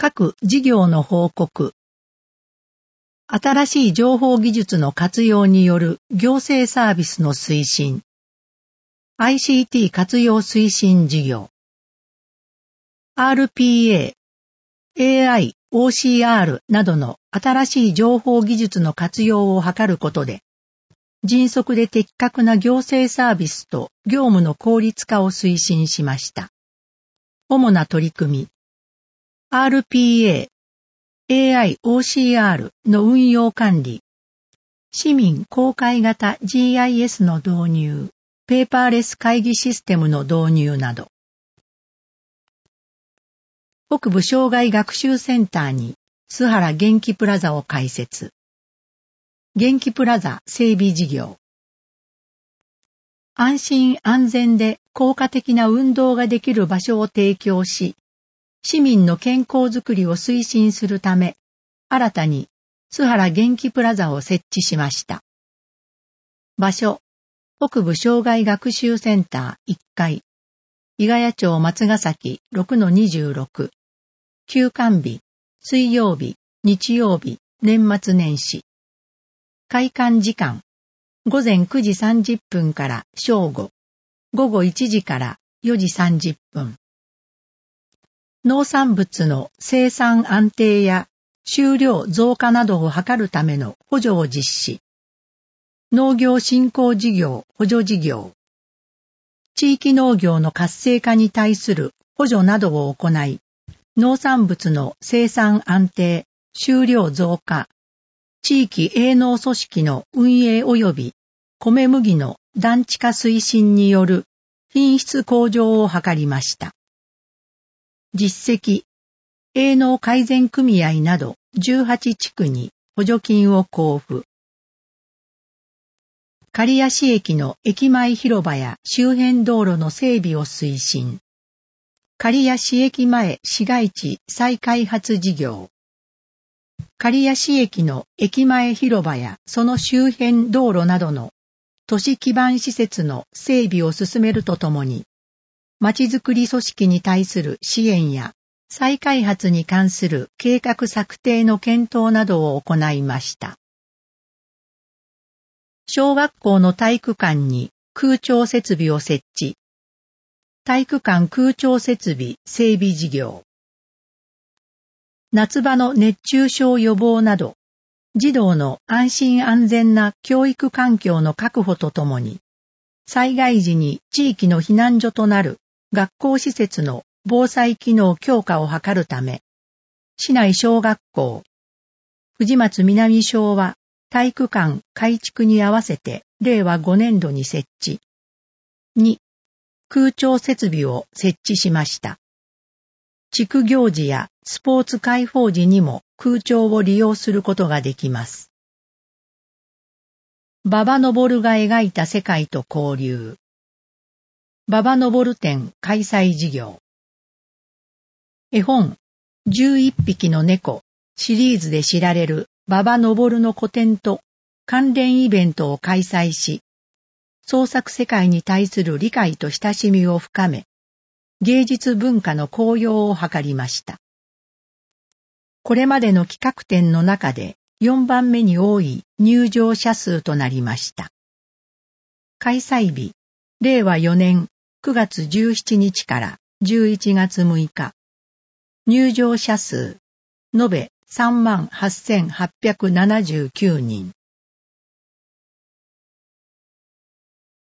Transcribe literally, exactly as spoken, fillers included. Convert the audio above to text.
各事業の報告。新しい情報技術の活用による行政サービスの推進。アイシーティー 活用推進事業。アールピーエー、エーアイ、オーシーアール などの新しい情報技術の活用を図ることで、迅速で的確な行政サービスと業務の効率化を推進しました。主な取り組み。アールピーエー、エーアイ、オーシーアール の運用管理。市民公開型 ジーアイエス の導入、ペーパーレス会議システムの導入など。北部障害学習センターに須原元気プラザを開設。元気プラザ整備事業。安心安全で効果的な運動ができる場所を提供し、市民の健康づくりを推進するため、新たに須原元気プラザを設置しました。場所、北部障害学習センターいっかい、伊ヶ谷町松ヶ崎 ろくのにじゅうろく、休館日、水曜日、日曜日、年末年始。開館時間、午前くじさんじゅっぷんから正午、午後いちじからよじさんじゅっぷん。農産物の生産安定や収量増加などを図るための補助を実施。農業振興事業補助事業。地域農業の活性化に対する補助などを行い、農産物の生産安定、収量増加、地域営農組織の運営及び米麦の団地化推進による品質向上を図りました。実績、営農改善組合などじゅうはち地区に補助金を交付。刈谷市駅の駅前広場や周辺道路の整備を推進。刈谷市駅前市街地再開発事業。刈谷市駅の駅前広場やその周辺道路などの都市基盤施設の整備を進めるとともに、まちづくり組織に対する支援や再開発に関する計画策定の検討などを行いました。小学校の体育館に空調設備を設置。体育館空調設備整備事業。夏場の熱中症予防など、児童の安心安全な教育環境の確保とともに、災害時に地域の避難所となる学校施設の防災機能強化を図るため、市内小学校、藤松南小は体育館改築に合わせてれいわごねんどに設置。に、空調設備を設置しました。地区行事やスポーツ開放時にも空調を利用することができます。馬場昇が描いた世界と交流。馬場昇展開催事業。絵本、じゅういっぴきの猫シリーズで知られる馬場昇の個展と関連イベントを開催し、創作世界に対する理解と親しみを深め、芸術文化の高揚を図りました。これまでの企画展の中でよんばんめに多い入場者数となりました。開催日、れいわよねんくがつじゅうしちにちからじゅういちがつむいか。入場者数、延べさんまんはっせんはっぴゃくななじゅうきゅうにん。